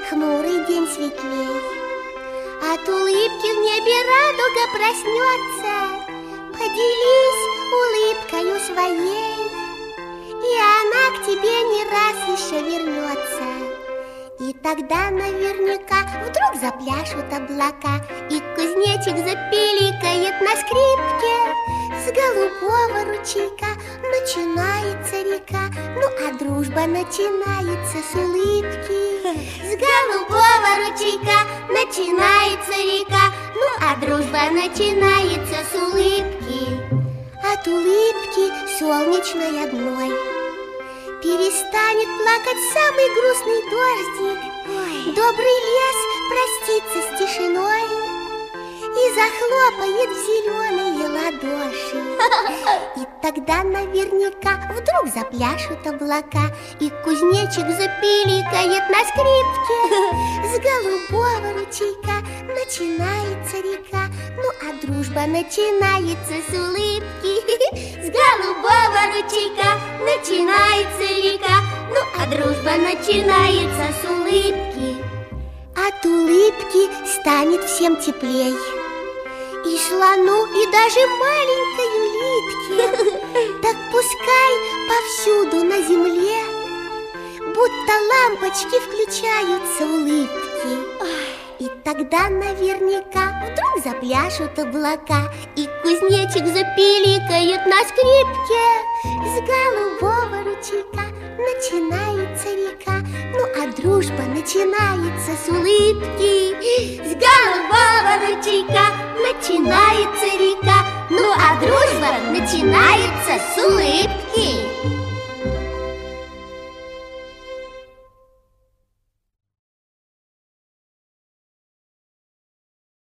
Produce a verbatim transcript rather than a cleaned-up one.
хмурый день светлей. От улыбки в небе радуга проснется. Поделись улыбкою своей, и она к тебе не раз еще вернется. И тогда наверняка вдруг запляшут облака, и кузнечик запиликает на скрипке. С голубого ручейка начинается река, ну а дружба начинается с улыбки. С голубого ручейка начинается река, ну а дружба начинается с улыбки. От улыбки солнечной одной перестанет плакать самый грустный дождик. Ой. Добрый лес простится с тишиной и захлопает в зеленые ладоши. И тогда наверняка вдруг запляшут облака, и кузнечик запиликает на скрипке. С голубого ручейка начинается река, ну а дружба начинается с улыбки. С голубого ручейка начинается река, ну а дружба начинается с улыбки. От улыбки станет всем теплей, и слону, и даже маленькой улитке. Так пускай повсюду на земле будто лампочки включаются улыбки. И тогда наверняка вдруг запляшут облака, и кузнечик запиликает на скрипке. С голубого ручейка начинается река, ну а дружба начинается с улыбки. С голубого ручейка начинается река, ну а дружба начинается с улыбки.